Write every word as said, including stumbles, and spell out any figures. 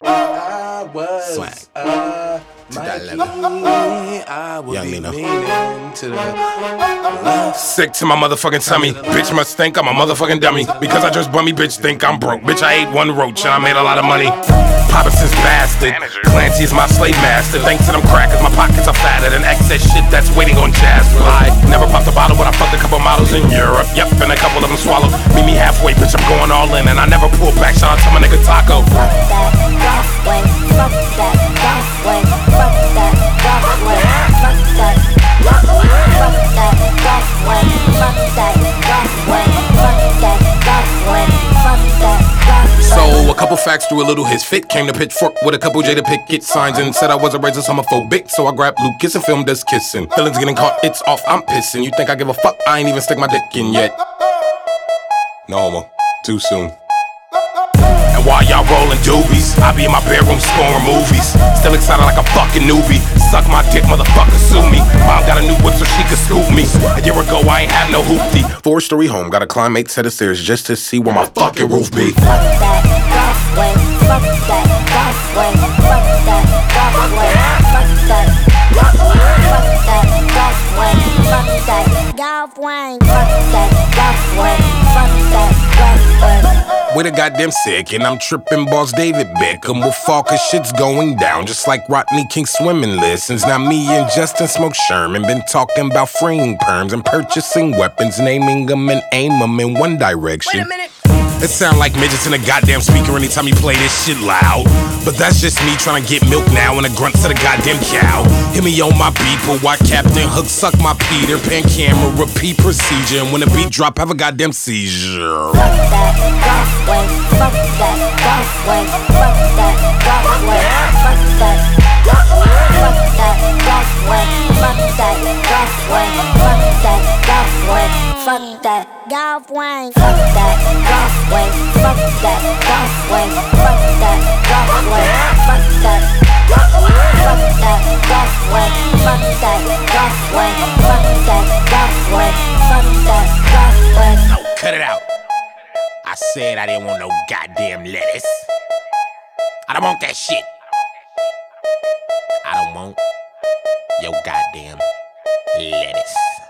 I was Swag. uh, To that Mikey. level. I would Young be Nino. leaning to the left. Sick to my motherfucking tummy. Bitch must think I'm a motherfucking dummy. Because I just bummy, bitch think I'm broke. Bitch, I ate one roach and I made a lot of money. Papa since bastard. Clancy is my slave master. Thanks to them crackers, my pockets are fatter than excess shit that's waiting on jazz. I never popped a bottle, but I fucked a couple models in Europe. Yep, and a couple of them swallowed. Meet me halfway, bitch, I'm going all in. And I never pull back, shout out to my nigga Taco. Fuck that, golf way, fuck that, golf way, fuck that, golf way, fuck that, fuck that, golf way, fuck that, golf way, fuck that, golf way, fuck that, golf way. So a couple facts through a little his fit. Came to Pitchfork with a couple Jada Pickett signs and said I was a racist homophobic. So I grabbed Lucas and filmed us kissing. Feelings getting caught, it's off, I'm pissing. You think I give a fuck? I ain't even stick my dick in yet. No homo, too soon. And while y'all rolling doobies, I be in my bedroom scoring movies. Still excited like a fucking newbie. Suck my dick, motherfucker, sue me. Mom got a new whip so she could scoop me. A year ago I ain't had no hoopty. Four story home, gotta climb eight set of stairs just to see where my fucking roof be. Fuck that, golf way, fuck that, golf way, fuck that, golf way, fuck that, fuck that, golf way, fuck that, golf way, fuck that, golf way, fuck that, golf way. With a goddamn sick, and I'm tripping boss David Beckham with fall cause shit's going down. Just like Rodney King swimming lessons. Now me and Justin Smoke Sherman been talking about freeing perms and purchasing weapons, naming them and aim them in one direction. Wait a minute. It sound like midgets in a goddamn speaker anytime you play this shit loud. But that's just me trying to get milk now and a grunt to the goddamn cow. Hit me on my beeper, why Captain Hook suck my Peter Pan camera, repeat procedure. And when the beat drop, have a goddamn seizure. Fuck that, golf way, fuck that, golf way, fuck that, golf way, fuck that, fuck that, golf way, fuck that, golf way, fuck that, golf way, fuck that, golf way, fuck that, golf way, fuck that, golf way, fuck that, golf way, fuck that, fuck that, golf way, fuck that, golf way, fuck that, golf way, fuck that, golf way. No, cut it out. I said I didn't want no goddamn lettuce. I don't want that shit. I don't want your goddamn lettuce.